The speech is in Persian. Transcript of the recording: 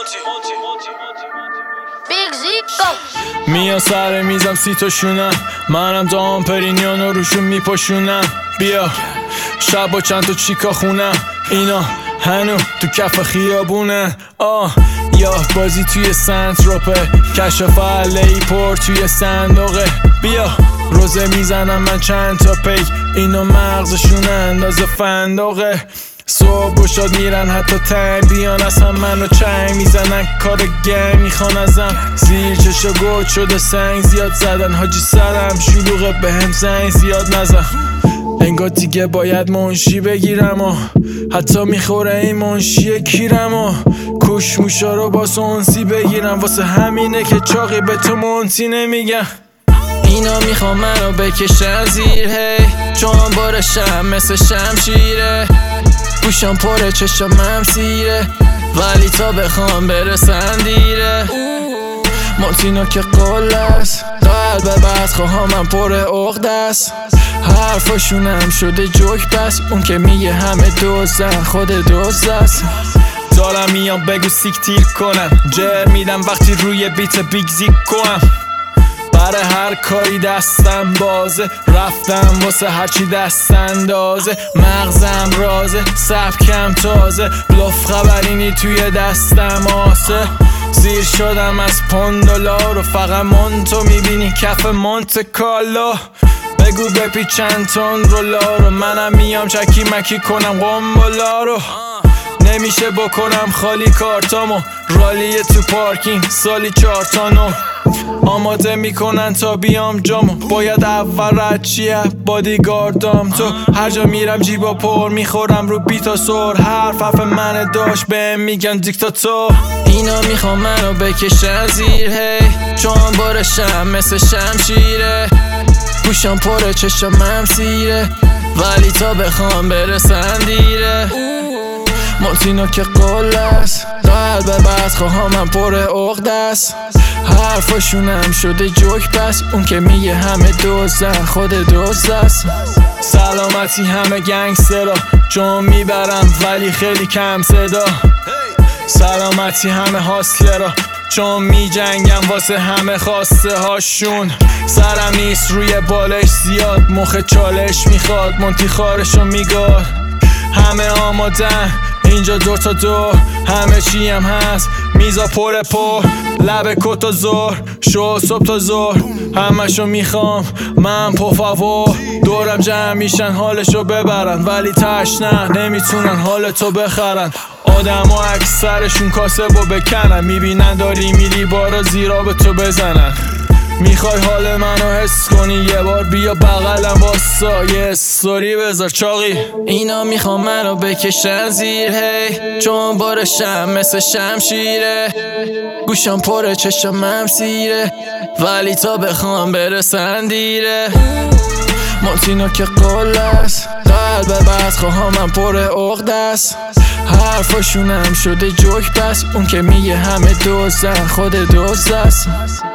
میان سر میزم 30 تا شونم، منم دام پرینیانو روشون میپاشونم. بیا شب با چند تا چیکا خونم، اینا هنو تو کف خیابونن. یاد بازی توی سنتروپه، کشف ای پر توی صندوقه. بیا روزه میزنم من چند تا پی، اینا مغزشون اندازه فندقه. صبح و شاد میرن حتی تنگ بیان، اصلا منو چنگ میزنن، کار گنگ میخوان ازم. زیر چشا گوت شده سنگ زیاد زدن، حاجی سرم شلوغه بهم زنگ زیاد نزن. انگار دیگه باید منشی بگیرم و حتی میخوره این منشی کیرم و کش موشا رو با سونسی بگیرم. واسه همینه که چاقی به تو منتی نمیگم. اینا میخوام منو بکشن زیر هی، چون بارشم مثل شمشیره. گوشم پره چشمم سیره، ولی تا بخوام برسن دیره. مونتینا که قول است، قلب بدخواهامم پر عقده است. حرفاشونم شده جوک بس، اون که میگه همه دوزن خود دوز است. دارم میام بگو سیکتیر کنم، جر میدم وقتی روی بیت بیگ زیک کنم. برای هر کاری دستم بازه، رفتم واسه هرچی دست اندازه. مغزم رازه، سبکم تازه، بلوف خبرینی توی دستم آسه. زیر شدم از $5 و فقط مونتو میبینی کف مونت کالا. بگو بپی چند تن رولا رو، منم میام چکی مکی کنم قنبلا رو. نمیشه بکنم خالی کارتامو، رالیه تو پارکینگ سالی 4 تانو. آماده میکنن تا بیام جامو، باید اول رد چیه بادیگاردام. تو هر جا میرم جیبا پر میخورم رو بیتا سر، حرف من داشت بهم میگن دیکتاتور. اینا میخوام منو بکشن زیر هی، چون بارشم مثل شمشیره. گوشم پره چشمم سیره، ولی تا بخوام برسن دیره. مونتینا که قول است، قلب بدخواهامم پر عقده است. حرفاشونم شده جوک بس، اون که میگه همه دوزن خود دوز است. سلامتی همه گنگسترا، چون میبرم ولی خیلی کم صدا. سلامتی همه هاسلرا، چون میجنگم واسه همه خواسته هاشون. سرم نیست روی بالش زیاد، مخ چالش میخواد مونتی خارشو میگاد. همه آمادن اینجا 2 تا 2، همه چی هم هست، میزا پر لب کت و زور، شو صبح تا زور. همشو میخوام من پفاور، دورم جمع میشن حالشو ببرن، ولی تشنه نمیتونن حالتو بخرن. آدم ها اکثرشون کاسب و بکنن، میبینن داری میری بارا زیرا به تو بزنن. میخوای حال منو حس کنی یه بار بیا بغلم واسا یه استوری بذار چاقی. اینا میخوام منو بکشن زیر هی، چون بارشم مثل شمشیره. گوشم پره چشمم سیره، ولی تا بخوام برسن دیره. مونتینا که قول است، قلب بدخواهامم پر عقده است. حرفاشونم شده جوک بس، اون که میگه همه دوزن خود دوز است.